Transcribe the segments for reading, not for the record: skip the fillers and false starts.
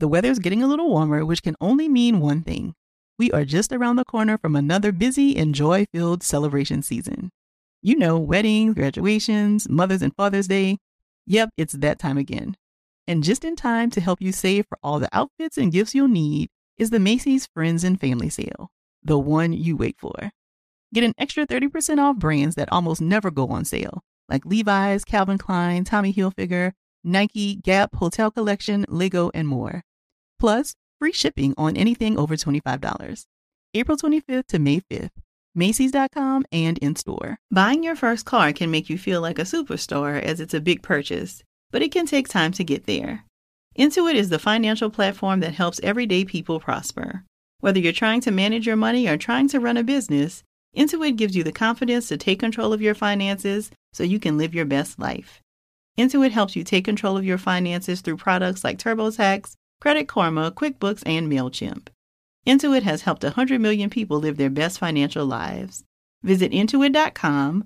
The weather's getting a little warmer, which can only mean one thing. We are just around the corner from another busy and joy-filled celebration season. You know, weddings, graduations, Mother's and Father's Day. Yep, it's that time again. And just in time to help you save for all the outfits and gifts you'll need is the Macy's Friends and Family Sale, the one you wait for. Get an extra 30% off brands that almost never go on sale, like Levi's, Calvin Klein, Tommy Hilfiger, Nike, Gap, Hotel Collection, Lego, and more. Plus, free shipping on anything over $25. April 25th to May 5th. Macy's.com and in-store. Buying your first car can make you feel like a superstar as it's a big purchase, but it can take time to get there. Intuit is the financial platform that helps everyday people prosper. Whether you're trying to manage your money or trying to run a business, Intuit gives you the confidence to take control of your finances so you can live your best life. Intuit helps you take control of your finances through products like TurboTax, Credit Karma, QuickBooks, and MailChimp. Intuit has helped 100 million people live their best financial lives. Visit Intuit.com,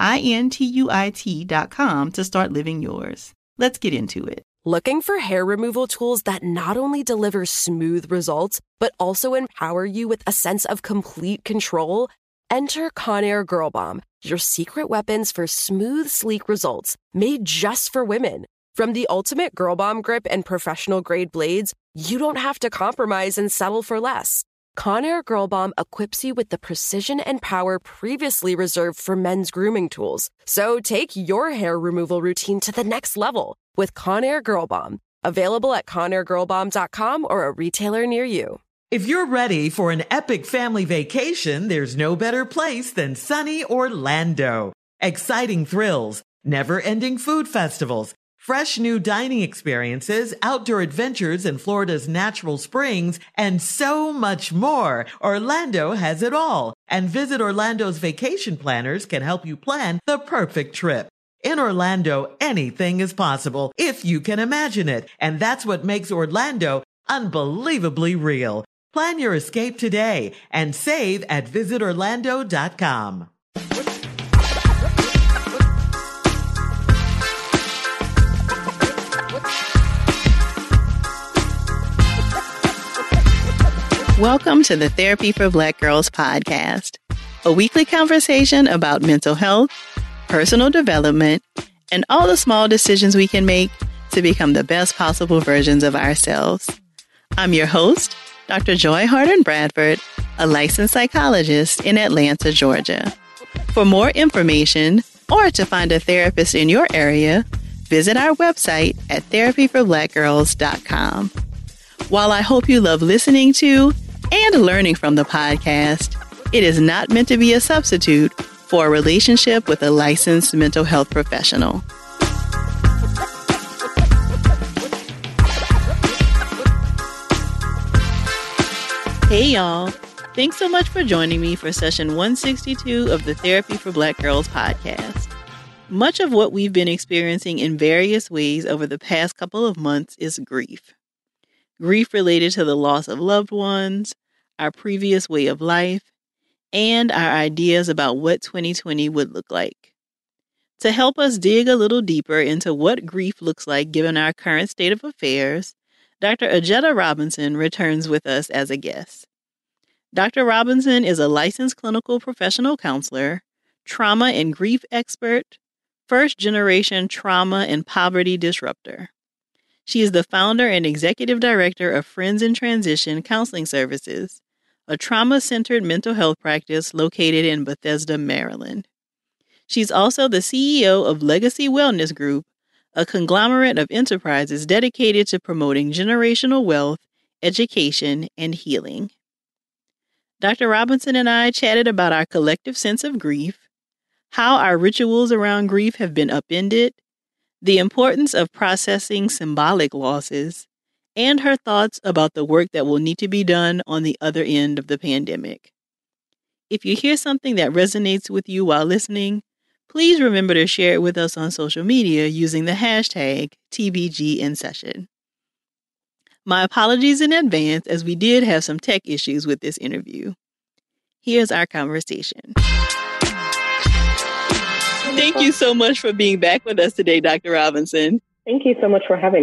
Intuit.com to start living yours. Let's get into it. Looking for hair removal tools that not only deliver smooth results, but also empower you with a sense of complete control? Enter Conair Girl Bomb, your secret weapons for smooth, sleek results, made just for women. From the ultimate Girl Bomb grip and professional-grade blades, you don't have to compromise and settle for less. Conair Girl Bomb equips you with the precision and power previously reserved for men's grooming tools. So take your hair removal routine to the next level with Conair Girl Bomb. Available at ConairGirlBomb.com or a retailer near you. If you're ready for an epic family vacation, there's no better place than sunny Orlando. Exciting thrills, never-ending food festivals, fresh new dining experiences, outdoor adventures in Florida's natural springs, and so much more. Orlando has it all. And Visit Orlando's vacation planners can help you plan the perfect trip. In Orlando, anything is possible if you can imagine it. And that's what makes Orlando unbelievably real. Plan your escape today and save at visitorlando.com. Welcome to the Therapy for Black Girls podcast, a weekly conversation about mental health, personal development, and all the small decisions we can make to become the best possible versions of ourselves. I'm your host, Dr. Joy Harden Bradford, a licensed psychologist in Atlanta, Georgia. For more information or to find a therapist in your area, visit our website at therapyforblackgirls.com. While I hope you love listening to and learning from the podcast, it is not meant to be a substitute for a relationship with a licensed mental health professional. Hey y'all, thanks so much for joining me for session 162 of the Therapy for Black Girls podcast. Much of what we've been experiencing in various ways over the past couple of months is grief. Grief related to the loss of loved ones, our previous way of life, and our ideas about what 2020 would look like. To help us dig a little deeper into what grief looks like given our current state of affairs, Dr. Ajetta Robinson returns with us as a guest. Dr. Robinson is a licensed clinical professional counselor, trauma and grief expert, first-generation trauma and poverty disruptor. She is the founder and executive director of Friends in Transition Counseling Services, a trauma-centered mental health practice located in Bethesda, Maryland. She's also the CEO of Legacy Wellness Group, a conglomerate of enterprises dedicated to promoting generational wealth, education, and healing. Dr. Robinson and I chatted about our collective sense of grief, how our rituals around grief have been upended, the importance of processing symbolic losses, and her thoughts about the work that will need to be done on the other end of the pandemic. If you hear something that resonates with you while listening, please remember to share it with us on social media using the hashtag TBGInSession. My apologies in advance as we did have some tech issues with this interview. Here's our conversation. Thank you so much for being back with us today, Dr. Robinson. Thank you so much for having me.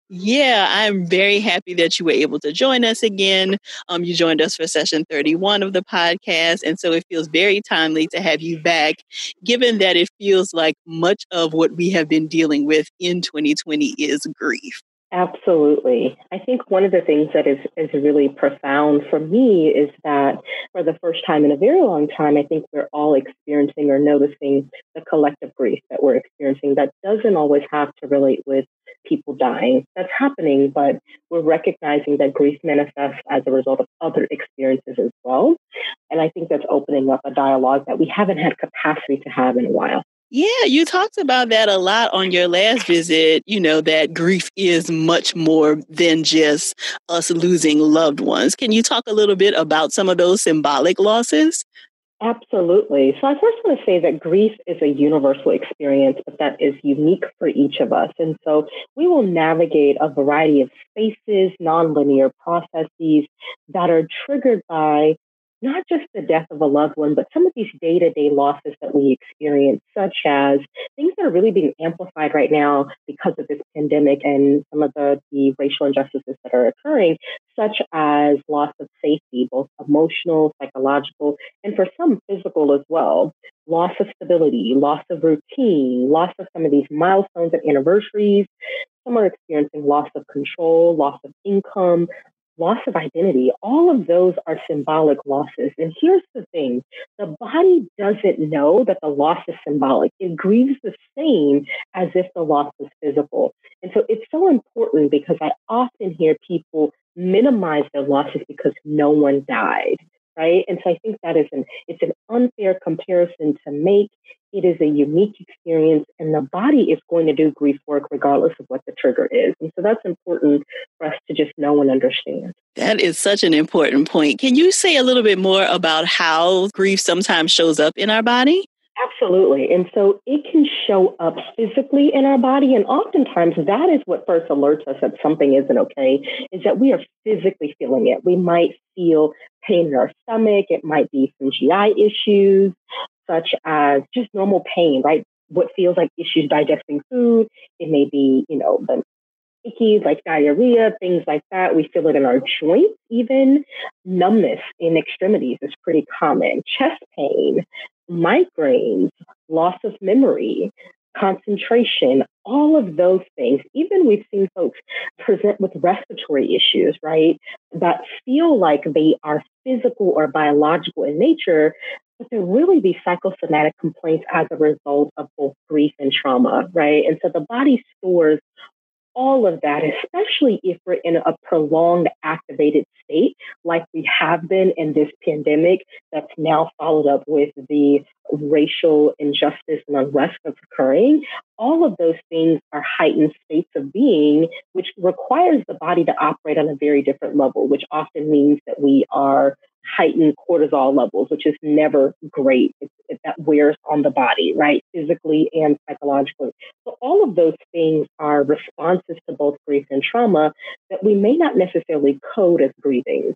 Yeah, I'm very happy that you were able to join us again. You joined us for session 31 of the podcast. And so it feels very timely to have you back, given that it feels like much of what we have been dealing with in 2020 is grief. Absolutely. I think one of the things that is really profound for me is that for the first time in a very long time, I think we're all experiencing or noticing the collective grief that we're experiencing that doesn't always have to relate with people dying. That's happening, but we're recognizing that grief manifests as a result of other experiences as well. And I think that's opening up a dialogue that we haven't had capacity to have in a while. Yeah, you talked about that a lot on your last visit, that grief is much more than just us losing loved ones. Can you talk a little bit about some of those symbolic losses? Absolutely. So I first want to say that grief is a universal experience, but that is unique for each of us. And so we will navigate a variety of spaces, nonlinear processes that are triggered by not just the death of a loved one, but some of these day-to-day losses that we experience, such as things that are really being amplified right now because of this pandemic and some of the racial injustices that are occurring, such as loss of safety, both emotional, psychological, and for some physical as well. Loss of stability, loss of routine, loss of some of these milestones and anniversaries. Some are experiencing loss of control, loss of income, loss of identity. All of those are symbolic losses. And here's the thing, the body doesn't know that the loss is symbolic. It grieves the same as if the loss was physical. And so it's so important because I often hear people minimize their losses because no one died, right? And so I think that it's an unfair comparison to make. It is a unique experience, and the body is going to do grief work regardless of what the trigger is. And so that's important for us to just know and understand. That is such an important point. Can you say a little bit more about how grief sometimes shows up in our body? Absolutely. And so it can show up physically in our body. And oftentimes that is what first alerts us that something isn't okay, is that we are physically feeling it. We might feel pain in our stomach. It might be some GI issues, such as just normal pain, right? What feels like issues digesting food. It may be, the icky, like diarrhea, things like that. We feel it in our joints, even numbness in extremities is pretty common. Chest pain, migraines, loss of memory, concentration, all of those things. Even we've seen folks present with respiratory issues, right, that feel like they are physical or biological in nature, but they're really these psychosomatic complaints as a result of both grief and trauma, right? And so the body stores all of that, especially if we're in a prolonged activated state, like we have been in this pandemic that's now followed up with the racial injustice and unrest that's occurring. All of those things are heightened states of being, which requires the body to operate on a very different level, which often means that we are heightened cortisol levels, which is never great. That wears on the body, right? Physically and psychologically. So all of those things are responses to both grief and trauma that we may not necessarily code as grieving.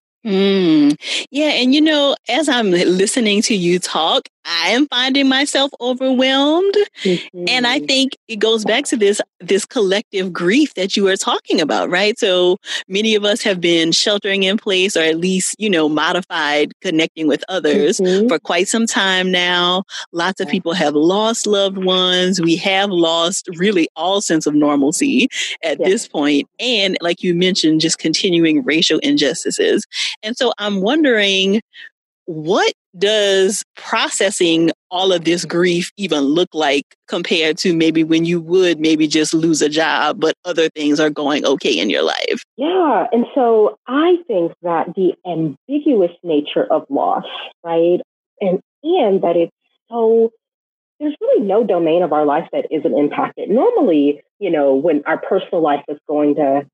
Yeah. And as I'm listening to you talk, I am finding myself overwhelmed. Mm-hmm. And I think it goes back to this collective grief that you were talking about, right? So many of us have been sheltering in place, or at least, modified connecting with others for quite some time now. Lots of people have lost loved ones. We have lost really all sense of normalcy at this point. And like you mentioned, just continuing racial injustices. And so I'm wondering, what does processing all of this grief even look like compared to maybe when you would maybe just lose a job, but other things are going okay in your life? Yeah. And so I think that the ambiguous nature of loss, right? And that it's so, there's really no domain of our life that isn't impacted. Normally, when our personal life is going to,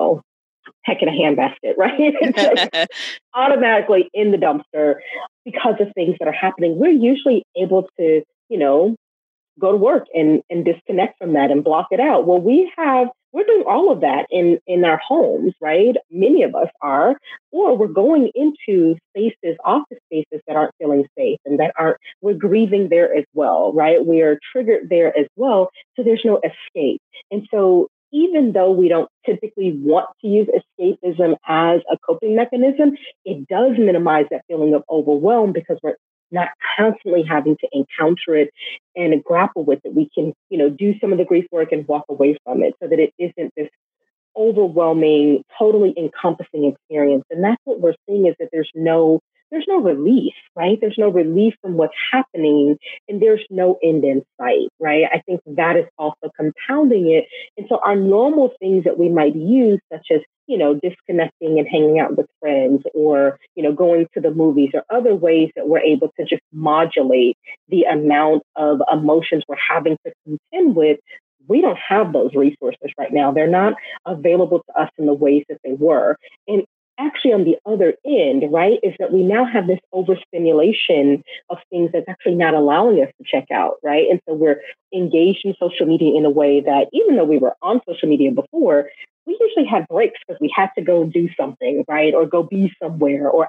heck in a handbasket, right? It's like automatically in the dumpster because of things that are happening. We're usually able to, go to work and disconnect from that and block it out. Well, we're doing all of that in our homes, right? Many of us are, or we're going into spaces, office spaces that aren't feeling safe and we're grieving there as well, right? We are triggered there as well. So there's no escape. And so even though we don't typically want to use escapism as a coping mechanism, it does minimize that feeling of overwhelm because we're not constantly having to encounter it and grapple with it. We can, do some of the grief work and walk away from it so that it isn't this overwhelming, totally encompassing experience. And that's what we're seeing is that there's no relief, right? There's no relief from what's happening and there's no end in sight, right? I think that is also compounding it. And so our normal things that we might use, such as, disconnecting and hanging out with friends or, going to the movies or other ways that we're able to just modulate the amount of emotions we're having to contend with, we don't have those resources right now. They're not available to us in the ways that they were. And actually on the other end, right, is that we now have this overstimulation of things that's actually not allowing us to check out, right? And so we're engaged in social media in a way that even though we were on social media before, we usually had breaks because we had to go do something, right? Or go be somewhere or,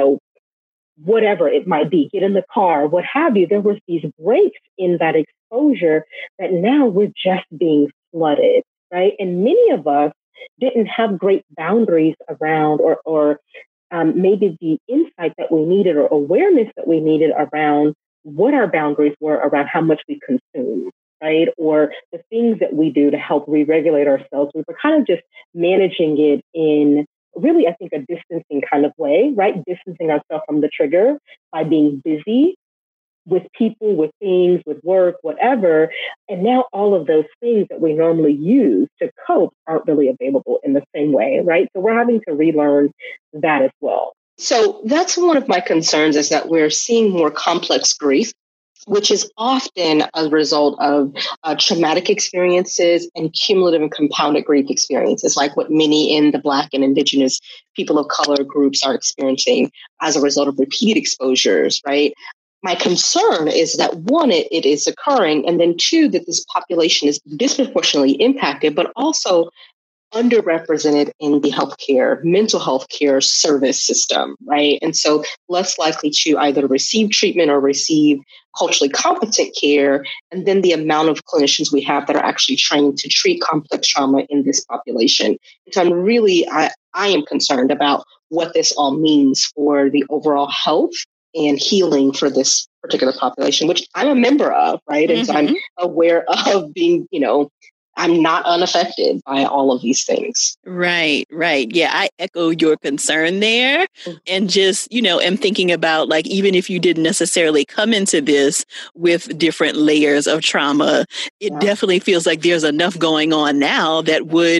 whatever it might be, get in the car, what have you. There was these breaks in that exposure that now we're just being flooded, right? And many of us didn't have great boundaries around or maybe the insight that we needed or awareness that we needed around what our boundaries were around how much we consume, right? Or the things that we do to help re-regulate ourselves. We were kind of just managing it in really, I think, a distancing kind of way, right? Distancing ourselves from the trigger by being busy with people, with things, with work, whatever. And now all of those things that we normally use to cope aren't really available in the same way, right? So we're having to relearn that as well. So that's one of my concerns is that we're seeing more complex grief, which is often a result of traumatic experiences and cumulative and compounded grief experiences, like what many in the Black and Indigenous people of color groups are experiencing as a result of repeated exposures, right? My concern is that one, it is occurring, and then two, that this population is disproportionately impacted, but also underrepresented in the healthcare, mental health care service system, right? And so less likely to either receive treatment or receive culturally competent care. And then the amount of clinicians we have that are actually trained to treat complex trauma in this population. And so I am concerned about what this all means for the overall health and healing for this particular population, which I'm a member of, right? And so I'm aware of being, I'm not unaffected by all of these things. Right. Yeah, I echo your concern there. And just, am thinking about like, even if you didn't necessarily come into this with different layers of trauma, it definitely feels like there's enough going on now that would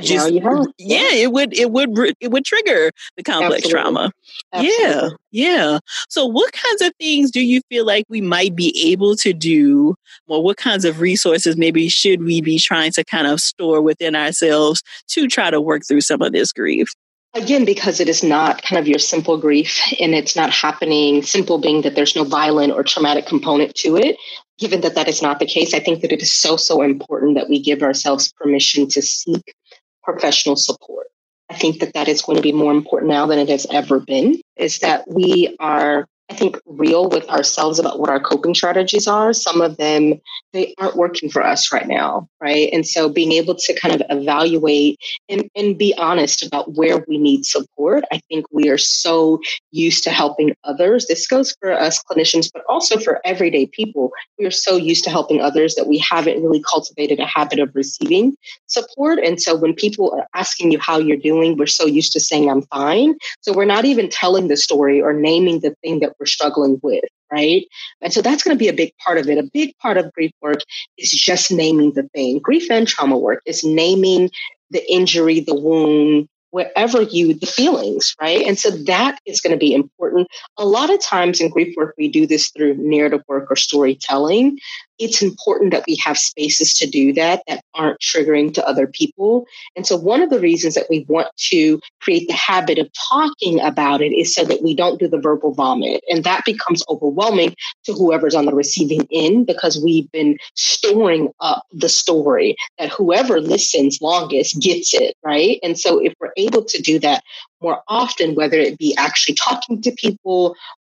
it would trigger the complex trauma. Absolutely. Yeah. So what kinds of things do you feel like we might be able to do, or what kinds of resources maybe should we be trying to kind of store within ourselves to try to work through some of this grief? Again, because it is not kind of your simple grief and it's not happening, simple being that there's no violent or traumatic component to it. Given that that is not the case, I think that it is so important that we give ourselves permission to seek professional support. I think that that is going to be more important now than it has ever been, is that we are, I think, real with ourselves about what our coping strategies are. Some of them, they aren't working for us right now, right? And so being able to kind of evaluate and be honest about where we need support. I think we are so used to helping others. This goes for us clinicians, but also for everyday people. We are so used to helping others that we haven't really cultivated a habit of receiving support. And so when people are asking you how you're doing, we're so used to saying, I'm fine. So we're not even telling the story or naming the thing that we're struggling with, right? And so that's going to be a big part of it. A big part of grief work is just naming the thing. Grief and trauma work is naming the injury, the wound, the feelings, right? And so that is going to be important. A lot of times in grief work, we do this through narrative work or storytelling. It's important that we have spaces to do that aren't triggering to other people. And so one of the reasons that we want to create the habit of talking about it is so that we don't do the verbal vomit. And that becomes overwhelming to whoever's on the receiving end because we've been storing up the story that whoever listens longest gets it, right? And so if we're able to do that more often, whether it be actually talking to people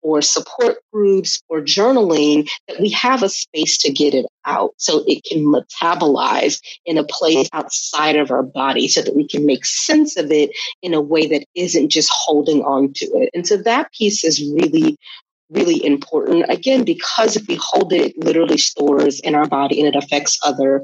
or support groups or journaling, that we have a space to get it out so it can metabolize in a place outside of our body so that we can make sense of it in a way that isn't just holding on to it. And so that piece is really, really important. Again, because if we hold it, it literally stores in our body and it affects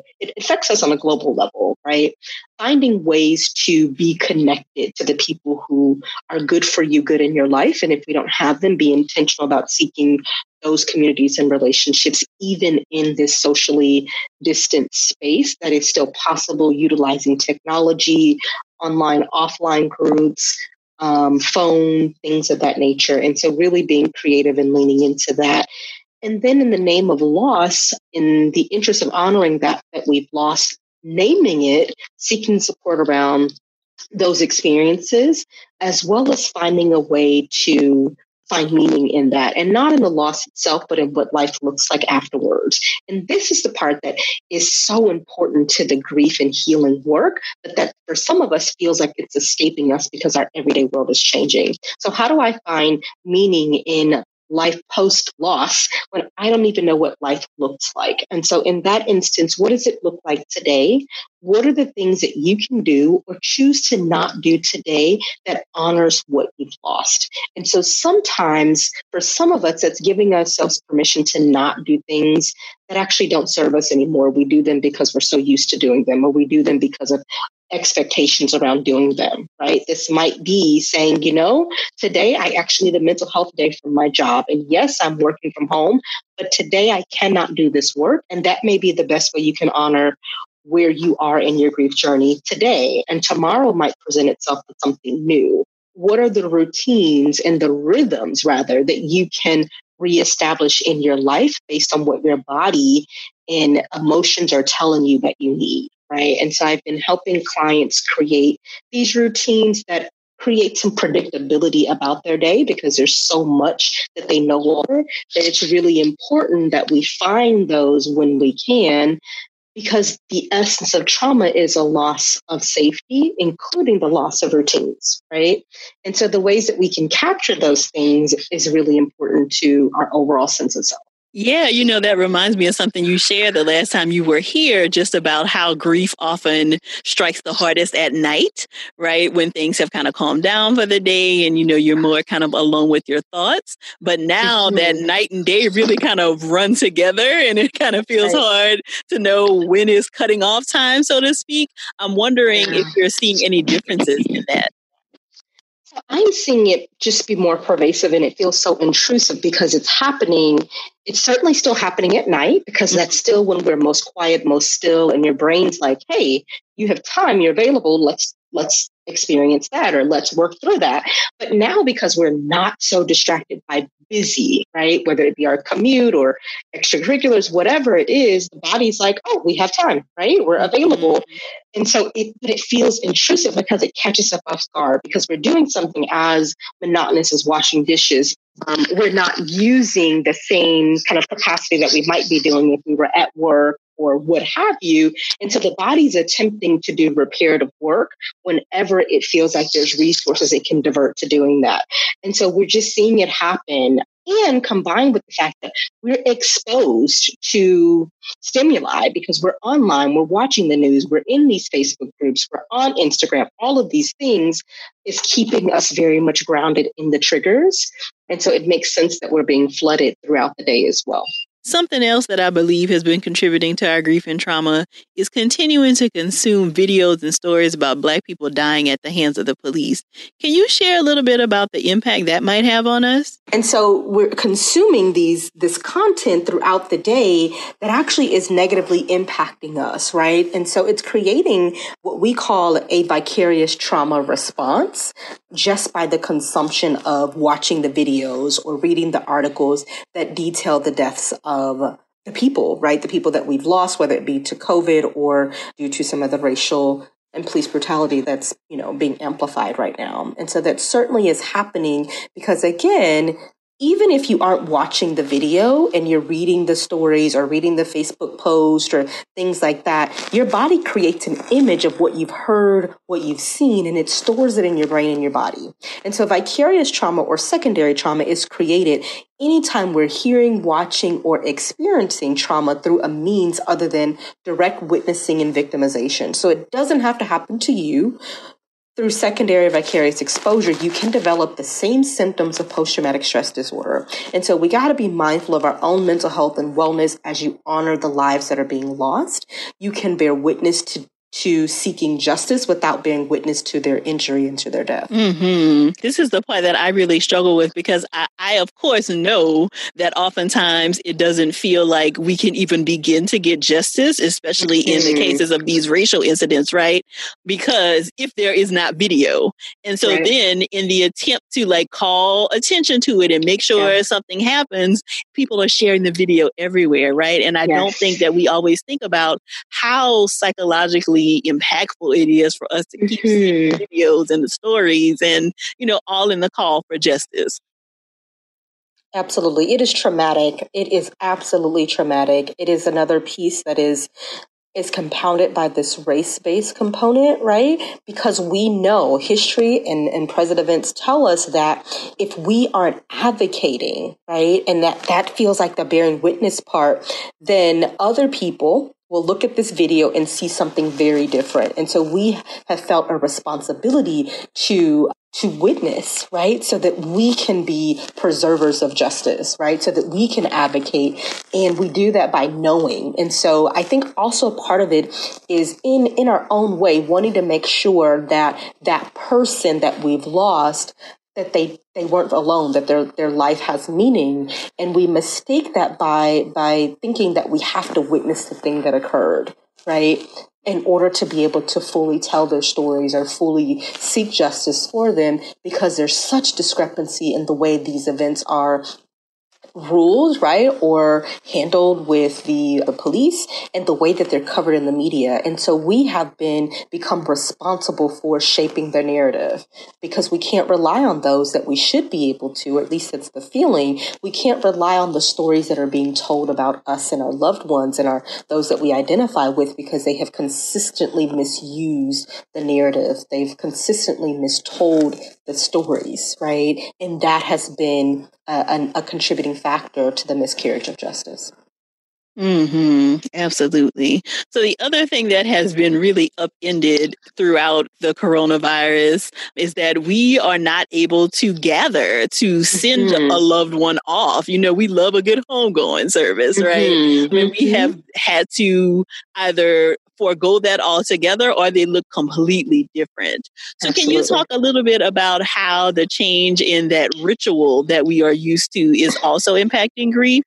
us on a global level, right? Finding ways to be connected to the people who are good for you, good in your life. And if we don't have them, be intentional about seeking those communities and relationships, even in this socially distant space that is still possible, utilizing technology, online, offline groups, phone, things of that nature. And so really being creative and leaning into that. And then in the name of loss, in the interest of honoring that we've lost, naming it, seeking support around those experiences, as well as finding a way to find meaning in that, and not in the loss itself, but in what life looks like afterwards. And this is the part that is so important to the grief and healing work, but that for some of us feels like it's escaping us because our everyday world is changing. So how do I find meaning in life post-loss when I don't even know what life looks like? And so in that instance, what does it look like today? What are the things that you can do or choose to not do today that honors what you've lost? And so sometimes for some of us, that's giving ourselves permission to not do things that actually don't serve us anymore. We do them because we're so used to doing them, or we do them because of expectations around doing them, right? This might be saying, today I actually need a mental health day from my job. And yes, I'm working from home, but today I cannot do this work. And that may be the best way you can honor where you are in your grief journey today. And tomorrow might present itself with something new. What are the routines and the rhythms, rather, that you can reestablish in your life based on what your body and emotions are telling you that you need? Right. And so I've been helping clients create these routines that create some predictability about their day, because there's so much that they know longer, that it's really important that we find those when we can, because the essence of trauma is a loss of safety, including the loss of routines, right? And so the ways that we can capture those things is really important to our overall sense of self. Yeah, that reminds me of something you shared the last time you were here, just about how grief often strikes the hardest at night, right? When things have kind of calmed down for the day and, you're more kind of alone with your thoughts. But now that night and day really kind of run together, and it kind of feels hard to know when is cutting off time, so to speak. I'm wondering if you're seeing any differences in that. I'm seeing it just be more pervasive, and it feels so intrusive because it's happening. It's certainly still happening at night, because that's still when we're most quiet, most still, and your brain's like, hey, you have time, you're available, let's experience that, or let's work through that. But now, because we're not so distracted by busy, right, whether it be our commute or extracurriculars, whatever it is, the body's like, oh, we have time, right? We're available. And so it feels intrusive because it catches us off guard, because we're doing something as monotonous as washing dishes. We're not using the same kind of capacity that we might be doing if we were at work or what have you. And so the body's attempting to do reparative work whenever it feels like there's resources it can divert to doing that. And so we're just seeing it happen, and combined with the fact that we're exposed to stimuli because we're online, we're watching the news, we're in these Facebook groups, we're on Instagram, all of these things is keeping us very much grounded in the triggers. And so it makes sense that we're being flooded throughout the day as well. Something else that I believe has been contributing to our grief and trauma is continuing to consume videos and stories about Black people dying at the hands of the police. Can you share a little bit about the impact that might have on us? And so we're consuming this content throughout the day that actually is negatively impacting us, right? And so it's creating what we call a vicarious trauma response just by the consumption of watching the videos or reading the articles that detail the deaths of the people, right? The people that we've lost, whether it be to COVID or due to some of the racial and police brutality that's, being amplified right now. And so that certainly is happening because, again, even if you aren't watching the video and you're reading the stories or reading the Facebook post or things like that, your body creates an image of what you've heard, what you've seen, and it stores it in your brain and your body. And so vicarious trauma or secondary trauma is created anytime we're hearing, watching, or experiencing trauma through a means other than direct witnessing and victimization. So it doesn't have to happen to you. Through secondary vicarious exposure, you can develop the same symptoms of post-traumatic stress disorder. And so we got to be mindful of our own mental health and wellness as you honor the lives that are being lost. You can bear witness to seeking justice without bearing witness to their injury and to their death. Mm-hmm. This is the part that I really struggle with, because I of course know that oftentimes it doesn't feel like we can even begin to get justice, especially in the cases of these racial incidents, right? Because if there is not video. And so then in the attempt to like call attention to it and make sure something happens, people are sharing the video everywhere, right? And I don't think that we always think about how psychologically impactful it is for us to keep seeing the videos and the stories and, all in the call for justice. Absolutely. It is traumatic. It is absolutely traumatic. It is another piece that is compounded by this race-based component, right? Because we know history and present events tell us that if we aren't advocating, right, and that feels like the bearing witness part, then other people will look at this video and see something very different. And so we have felt a responsibility to witness, right? So that we can be preservers of justice, right? So that we can advocate. And we do that by knowing. And so I think also part of it is in our own way, wanting to make sure that that person that we've lost, that they weren't alone, that their life has meaning. And we mistake that by thinking that we have to witness the thing that occurred, right? In order to be able to fully tell their stories or fully seek justice for them, because there's such discrepancy in the way these events are ruled, right, or handled with the police and the way that they're covered in the media. And so we have become responsible for shaping their narrative, because we can't rely on those that we should be able to, or at least it's the feeling. We can't rely on the stories that are being told about us and our loved ones and those that we identify with, because they have consistently misused the narrative. They've consistently mistold the stories, right? And that has been a contributing factor to the miscarriage of justice. Absolutely. So the other thing that has been really upended throughout the coronavirus is that we are not able to gather to send a loved one off. We love a good homegoing service, right? We have had to either forego that altogether, or they look completely different. So Can you talk a little bit about how the change in that ritual that we are used to is also impacting grief?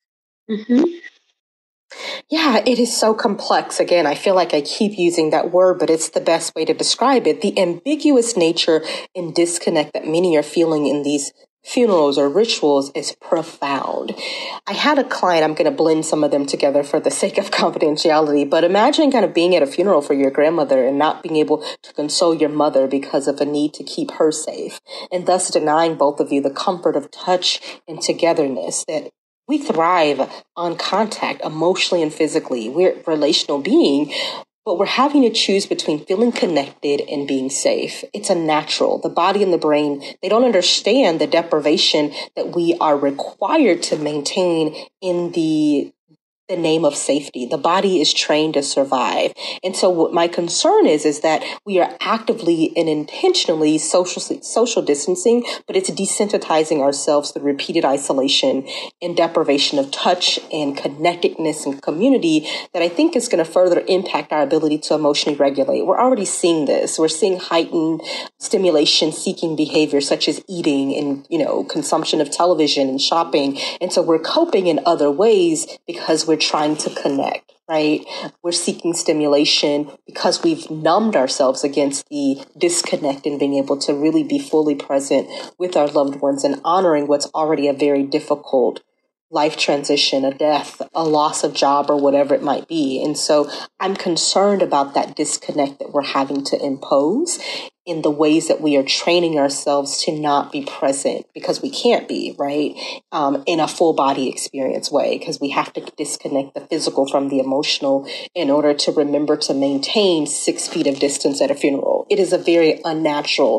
Yeah, it is so complex. Again, I feel like I keep using that word, but it's the best way to describe it. The ambiguous nature and disconnect that many are feeling in these funerals or rituals is profound. I had a client, I'm going to blend some of them together for the sake of confidentiality, but imagine kind of being at a funeral for your grandmother and not being able to console your mother because of a need to keep her safe, and thus denying both of you the comfort of touch and togetherness that we thrive on contact emotionally and physically. We're a relational being, but we're having to choose between feeling connected and being safe. It's a natural. The body and the brain, they don't understand the deprivation that we are required to maintain in the name of safety. The body is trained to survive. And so what my concern is that we are actively and intentionally social distancing, but it's desensitizing ourselves through repeated isolation and deprivation of touch and connectedness and community that I think is going to further impact our ability to emotionally regulate. We're already seeing this. We're seeing heightened stimulation-seeking behavior such as eating and, consumption of television and shopping. And so we're coping in other ways because we're trying to connect, right? We're seeking stimulation because we've numbed ourselves against the disconnect and being able to really be fully present with our loved ones and honoring what's already a very difficult life transition, a death, a loss of job, or whatever it might be. And so I'm concerned about that disconnect that we're having to impose in the ways that we are training ourselves to not be present because we can't be, right, in a full body experience way, because we have to disconnect the physical from the emotional in order to remember to maintain 6 feet of distance at a funeral. It is a very unnatural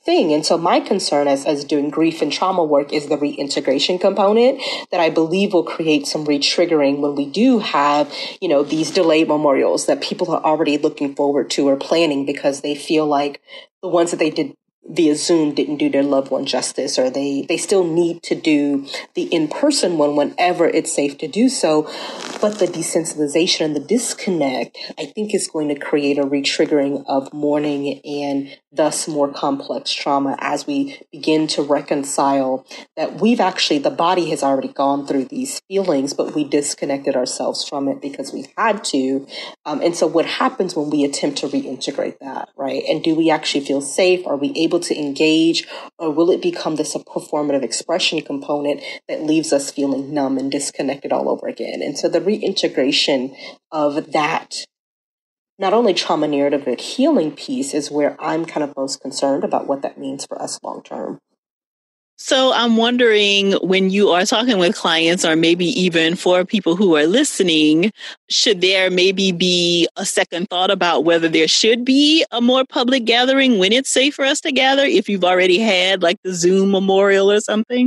thing. And so my concern as doing grief and trauma work is the reintegration component that I believe will create some re-triggering when we do have, these delayed memorials that people are already looking forward to or planning because they feel like the ones that they did via Zoom didn't do their loved one justice, or they still need to do the in-person one whenever it's safe to do so. But the desensitization and the disconnect, I think, is going to create a re-triggering of mourning and thus more complex trauma as we begin to reconcile that the body has already gone through these feelings, but we disconnected ourselves from it because we've had to. And so what happens when we attempt to reintegrate that, right? And do we actually feel safe? Are we able to engage, or will it become this performative expression component that leaves us feeling numb and disconnected all over again? And so the reintegration of that, not only trauma narrative, but healing piece is where I'm kind of most concerned about what that means for us long term. So I'm wondering, when you are talking with clients, or maybe even for people who are listening, should there maybe be a second thought about whether there should be a more public gathering when it's safe for us to gather, if you've already had like the Zoom memorial or something?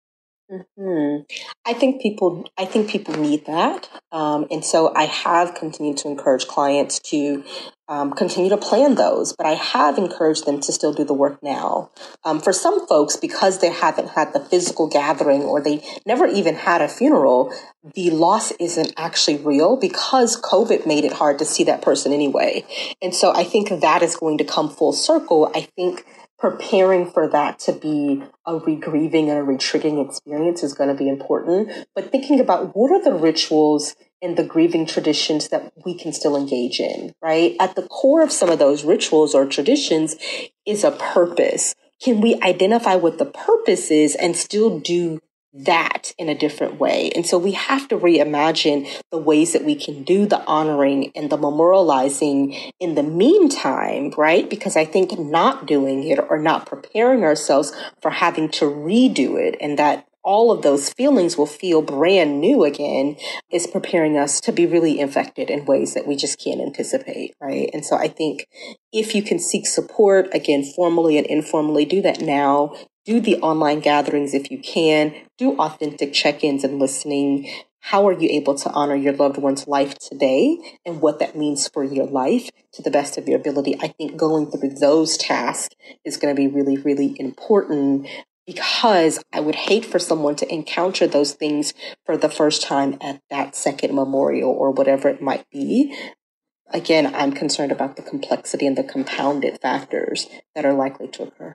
Mm-hmm. I think people need that. And so I have continued to encourage clients to continue to plan those, but I have encouraged them to still do the work now. For some folks, because they haven't had the physical gathering or they never even had a funeral, the loss isn't actually real because COVID made it hard to see that person anyway. And so I think that is going to come full circle. I think preparing for that to be a re-grieving and a re-triggering experience is going to be important. But thinking about what are the rituals and the grieving traditions that we can still engage in, right? At the core of some of those rituals or traditions is a purpose. Can we identify what the purpose is and still do that in a different way? And so we have to reimagine the ways that we can do the honoring and the memorializing in the meantime, right? Because I think not doing it or not preparing ourselves for having to redo it, and that all of those feelings will feel brand new again, is preparing us to be really infected in ways that we just can't anticipate, right? And so I think if you can seek support, again, formally and informally, do that now. Do the online gatherings if you can. Do authentic check-ins and listening. How are you able to honor your loved one's life today and what that means for your life to the best of your ability? I think going through those tasks is going to be really, really important, because I would hate for someone to encounter those things for the first time at that second memorial or whatever it might be. Again, I'm concerned about the complexity and the compounded factors that are likely to occur.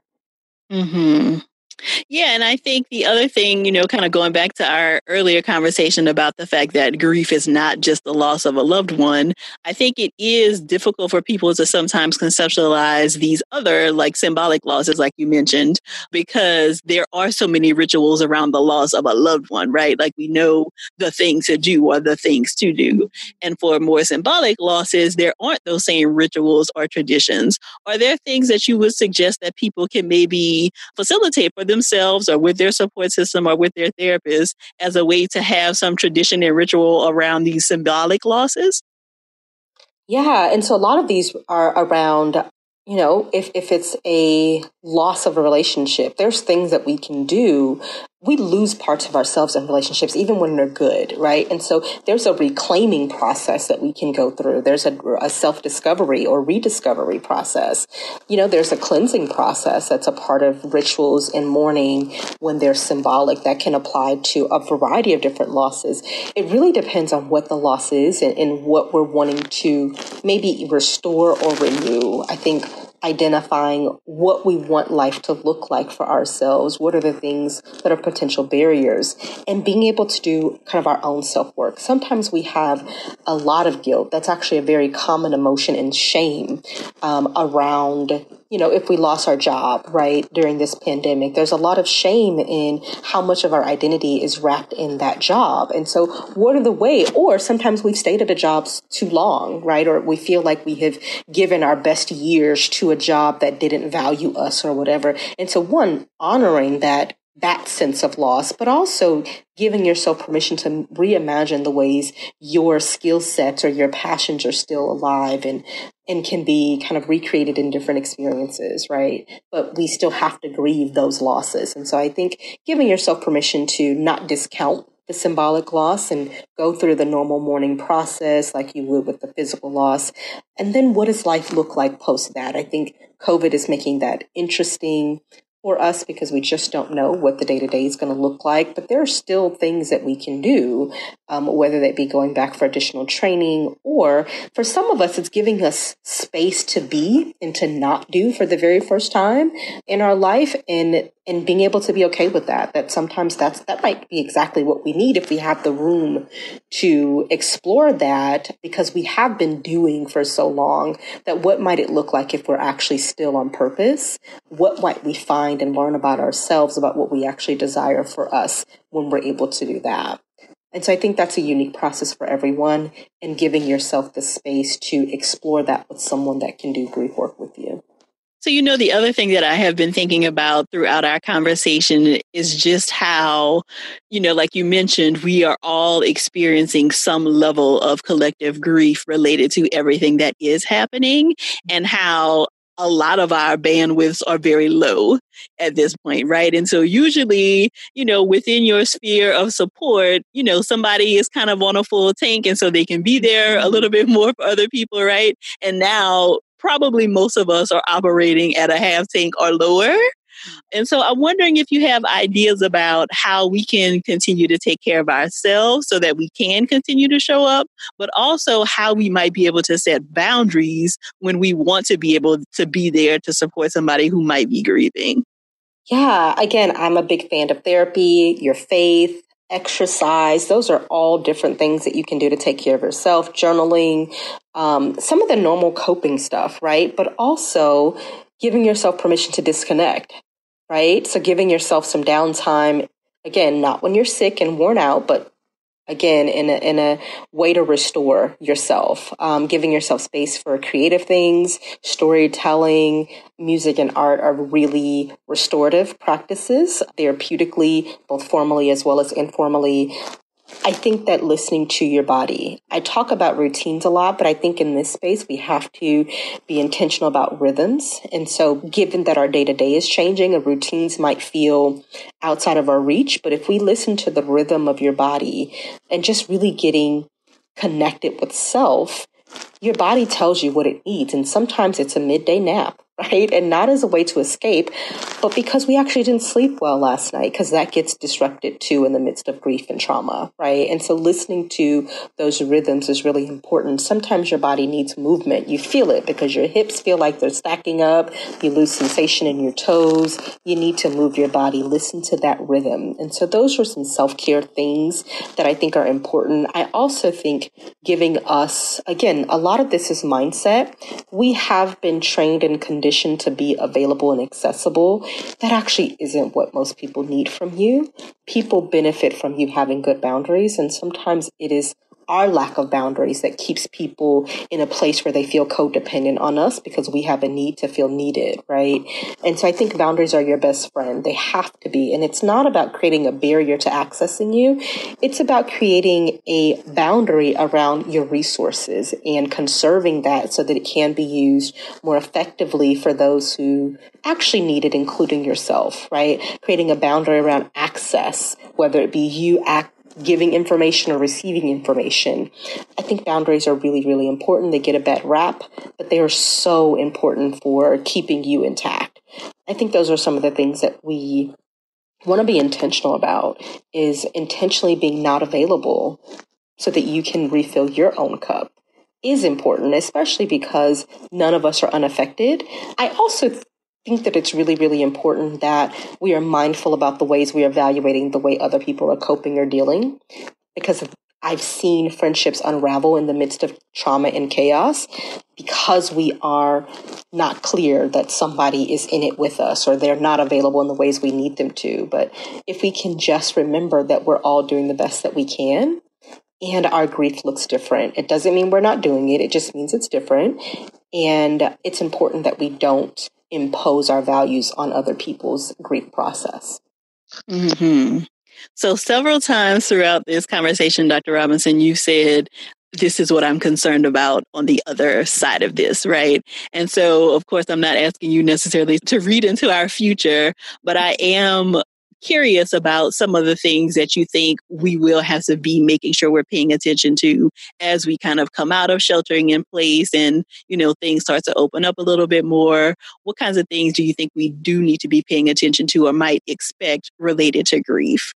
Mm-hmm. Yeah, and I think the other thing, kind of going back to our earlier conversation about the fact that grief is not just the loss of a loved one, I think it is difficult for people to sometimes conceptualize these other like symbolic losses, like you mentioned, because there are so many rituals around the loss of a loved one, right? Like we know the things to do or the things to do. And for more symbolic losses, there aren't those same rituals or traditions. Are there things that you would suggest that people can maybe facilitate for themselves or with their support system or with their therapist as a way to have some tradition and ritual around these symbolic losses? Yeah. And so a lot of these are around, if it's a loss of a relationship, there's things that we can do. We lose parts of ourselves in relationships, even when they're good, right? And so there's a reclaiming process that we can go through. There's a self-discovery or rediscovery process. There's a cleansing process that's a part of rituals and mourning when they're symbolic that can apply to a variety of different losses. It really depends on what the loss is and what we're wanting to maybe restore or renew. I think identifying what we want life to look like for ourselves, what are the things that are potential barriers, and being able to do kind of our own self-work. Sometimes we have a lot of guilt. That's actually a very common emotion, and shame around, if we lost our job, right, during this pandemic. There's a lot of shame in how much of our identity is wrapped in that job. And so what are the ways, or sometimes we've stayed at a job too long, right, or we feel like we have given our best years to a job that didn't value us or whatever. And so honoring that sense of loss, but also giving yourself permission to reimagine the ways your skill sets or your passions are still alive, and and can be kind of recreated in different experiences, right? But we still have to grieve those losses. And so I think giving yourself permission to not discount the symbolic loss and go through the normal mourning process like you would with the physical loss. And then what does life look like post that? I think COVID is making that interesting for us because we just don't know what the day-to-day is going to look like. But there are still things that we can do, whether that be going back for additional training, or for some of us, it's giving us space to be and to not do for the very first time in our life, and being able to be okay with that. That sometimes that might be exactly what we need if we have the room to explore that, because we have been doing for so long. That what might it look like if we're actually still on purpose? What might we find and learn about ourselves, about what we actually desire for us when we're able to do that? And so I think that's a unique process for everyone, and giving yourself the space to explore that with someone that can do grief work with you. So, the other thing that I have been thinking about throughout our conversation is just how, like you mentioned, we are all experiencing some level of collective grief related to everything that is happening, and how a lot of our bandwidths are very low at this point, right? And so usually, within your sphere of support, somebody is kind of on a full tank, and so they can be there a little bit more for other people, right? And now probably most of us are operating at a half tank or lower. And so I'm wondering if you have ideas about how we can continue to take care of ourselves so that we can continue to show up, but also how we might be able to set boundaries when we want to be able to be there to support somebody who might be grieving. Yeah, again, I'm a big fan of therapy, your faith, exercise. Those are all different things that you can do to take care of yourself. Journaling, some of the normal coping stuff, right? But also giving yourself permission to disconnect, right? So giving yourself some downtime, again, not when you're sick and worn out, but again, in a way to restore yourself, giving yourself space for creative things, storytelling, music and art are really restorative practices, therapeutically, both formally as well as informally. I think that listening to your body, I talk about routines a lot, but I think in this space, we have to be intentional about rhythms. And so given that our day-to-day is changing, and routines might feel outside of our reach, but if we listen to the rhythm of your body and just really getting connected with self, your body tells you what it needs. And sometimes it's a midday nap, right? And not as a way to escape, but because we actually didn't sleep well last night, because that gets disrupted too in the midst of grief and trauma, right? And so listening to those rhythms is really important. Sometimes your body needs movement. You feel it because your hips feel like they're stacking up. You lose sensation in your toes. You need to move your body. Listen to that rhythm. And so those are some self-care things that I think are important. I also think giving us, again, a lot of this is mindset. We have been trained and conditioned to be available and accessible. That actually isn't what most people need from you. People benefit from you having good boundaries, and sometimes it is our lack of boundaries that keeps people in a place where they feel codependent on us because we have a need to feel needed, right? And so I think boundaries are your best friend. They have to be. And it's not about creating a barrier to accessing you. It's about creating a boundary around your resources and conserving that so that it can be used more effectively for those who actually need it, including yourself, right? Creating a boundary around access, whether it be you giving information or receiving information. I think boundaries are really, really important. They get a bad rap, but they are so important for keeping you intact. I think those are some of the things that we want to be intentional about, is intentionally being not available so that you can refill your own cup is important, especially because none of us are unaffected. I also think that it's really, really important that we are mindful about the ways we are evaluating the way other people are coping or dealing, because I've seen friendships unravel in the midst of trauma and chaos because we are not clear that somebody is in it with us or they're not available in the ways we need them to. But if we can just remember that we're all doing the best that we can, and our grief looks different. It doesn't mean we're not doing it. It just means it's different. And it's important that we don't impose our values on other people's grief process. Mm-hmm. So several times throughout this conversation, Dr. Robinson, you said this is what I'm concerned about on the other side of this, right? And so, of course, I'm not asking you necessarily to read into our future, but I am curious about some of the things that you think we will have to be making sure we're paying attention to as we kind of come out of sheltering in place and, things start to open up a little bit more. What kinds of things do you think we do need to be paying attention to or might expect related to grief?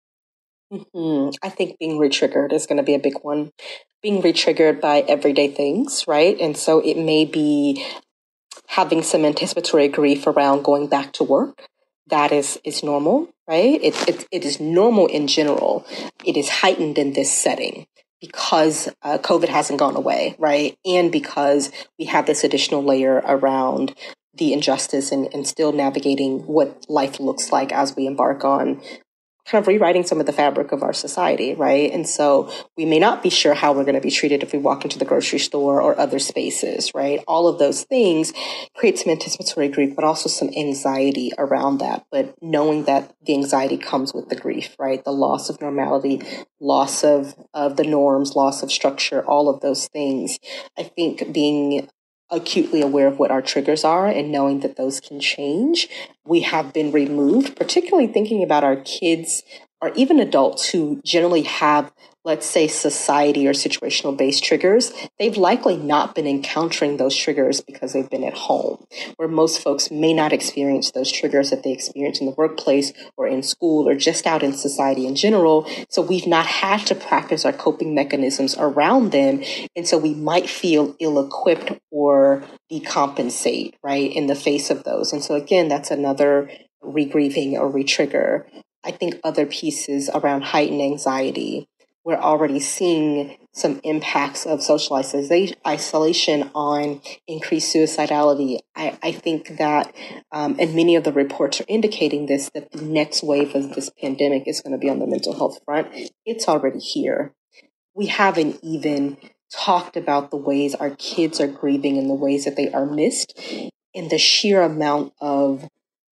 I think being re-triggered is going to be a big one. Being re-triggered by everyday things, right? And so it may be having some anticipatory grief around going back to work. That is normal, right? It is normal in general. It is heightened in this setting because COVID hasn't gone away, right? And because we have this additional layer around the injustice and still navigating what life looks like as we embark on kind of rewriting some of the fabric of our society, right? And so we may not be sure how we're going to be treated if we walk into the grocery store or other spaces, right? All of those things create some anticipatory grief, but also some anxiety around that. But knowing that the anxiety comes with the grief, right? The loss of normality, loss of the norms, loss of structure, all of those things. I think being acutely aware of what our triggers are and knowing that those can change. We have been removed, particularly thinking about our kids or even adults who generally have, let's say, society or situational based triggers. They've likely not been encountering those triggers because they've been at home, where most folks may not experience those triggers that they experience in the workplace or in school or just out in society in general. So we've not had to practice our coping mechanisms around them. And so we might feel ill-equipped or decompensate, right, in the face of those. And so again, that's another regrieving or retrigger. I think other pieces around heightened anxiety. We're already seeing some impacts of social isolation on increased suicidality. I think that, and many of the reports are indicating this, that the next wave of this pandemic is going to be on the mental health front. It's already here. We haven't even talked about the ways our kids are grieving and the ways that they are missed, and the sheer amount of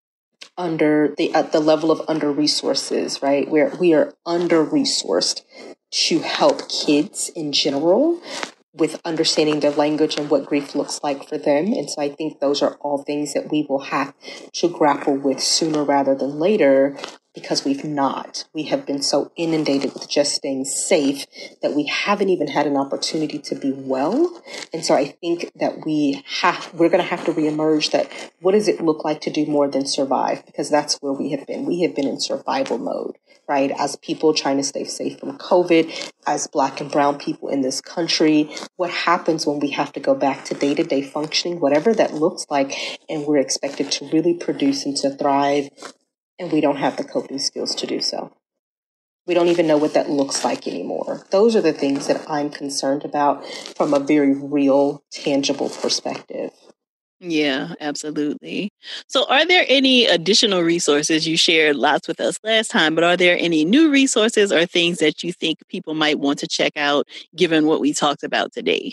the level of under resources, right? Where we are under resourced to help kids in general with understanding their language and what grief looks like for them. And so I think those are all things that we will have to grapple with sooner rather than later, because we've not. We have been so inundated with just staying safe that we haven't even had an opportunity to be well. And so I think that we're going to have to reemerge that what does it look like to do more than survive? Because that's where we have been. We have been in survival mode, right? As people trying to stay safe from COVID, as Black and Brown people in this country, what happens when we have to go back to day-to-day functioning, whatever that looks like, and we're expected to really produce and to thrive, and we don't have the coping skills to do so. We don't even know what that looks like anymore. Those are the things that I'm concerned about from a very real, tangible perspective. Yeah, absolutely. So are there any additional resources? You shared lots with us last time, but are there any new resources or things that you think people might want to check out given what we talked about today?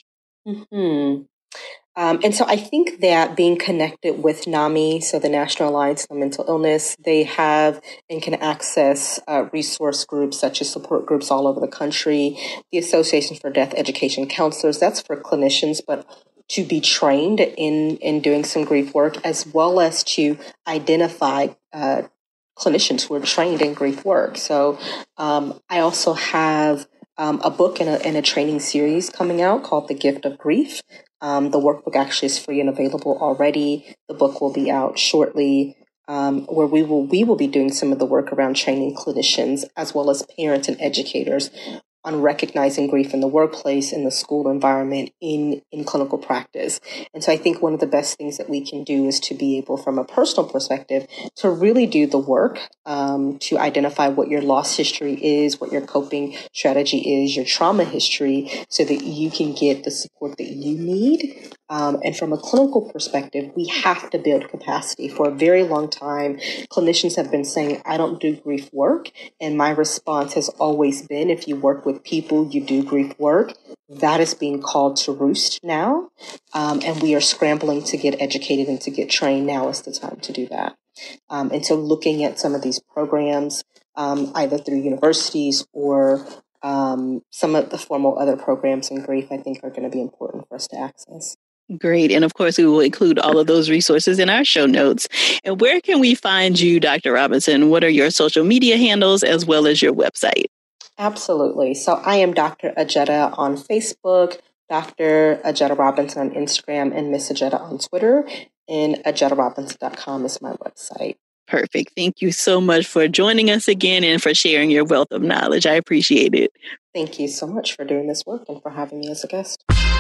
And so I think that being connected with NAMI, so the National Alliance on Mental Illness, they have and can access resource groups such as support groups all over the country, the Association for Death Education Counselors, that's for clinicians, but to be trained in doing some grief work, as well as to identify clinicians who are trained in grief work. So I also have a book and a training series coming out called The Gift of Grief. The workbook actually is free and available already. The book will be out shortly, where we will be doing some of the work around training clinicians as well as parents and educators on recognizing grief in the workplace, in the school environment, in clinical practice. And so I think one of the best things that we can do is to be able, from a personal perspective, to really do the work to identify what your loss history is, what your coping strategy is, your trauma history, so that you can get the support that you need. And from a clinical perspective, we have to build capacity. For a very long time, clinicians have been saying, I don't do grief work. And my response has always been, if you work with people, you do grief work. That is being called to roost now. And we are scrambling to get educated and to get trained. Now is the time to do that. And so looking at some of these programs, either through universities or some of the formal other programs in grief, I think, are going to be important for us to access. Great. And of course, we will include all of those resources in our show notes. And where can we find you, Dr. Robinson? What are your social media handles as well as your website? Absolutely. So I am Dr. Ajetta on Facebook, Dr. Ajetta Robinson on Instagram, and Miss Ajetta on Twitter. And AjettaRobinson.com is my website. Perfect. Thank you so much for joining us again and for sharing your wealth of knowledge. I appreciate it. Thank you so much for doing this work and for having me as a guest.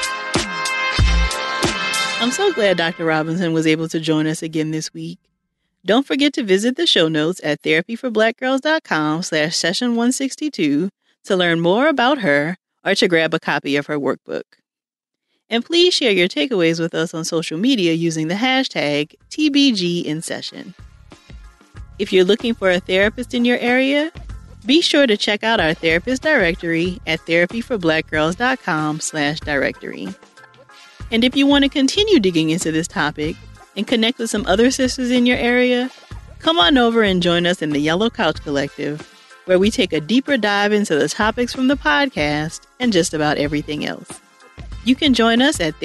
I'm so glad Dr. Robinson was able to join us again this week. Don't forget to visit the show notes at therapyforblackgirls.com/session162 to learn more about her or to grab a copy of her workbook. And please share your takeaways with us on social media using the hashtag TBGInSession. If you're looking for a therapist in your area, be sure to check out our therapist directory at therapyforblackgirls.com/directory. And if you want to continue digging into this topic and connect with some other sisters in your area, come on over and join us in the Yellow Couch Collective, where we take a deeper dive into the topics from the podcast and just about everything else. You can join us at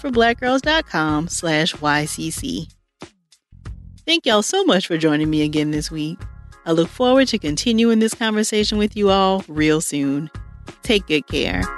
therapyforblackgirls.com/YCC. Thank y'all so much for joining me again this week. I look forward to continuing this conversation with you all real soon. Take good care.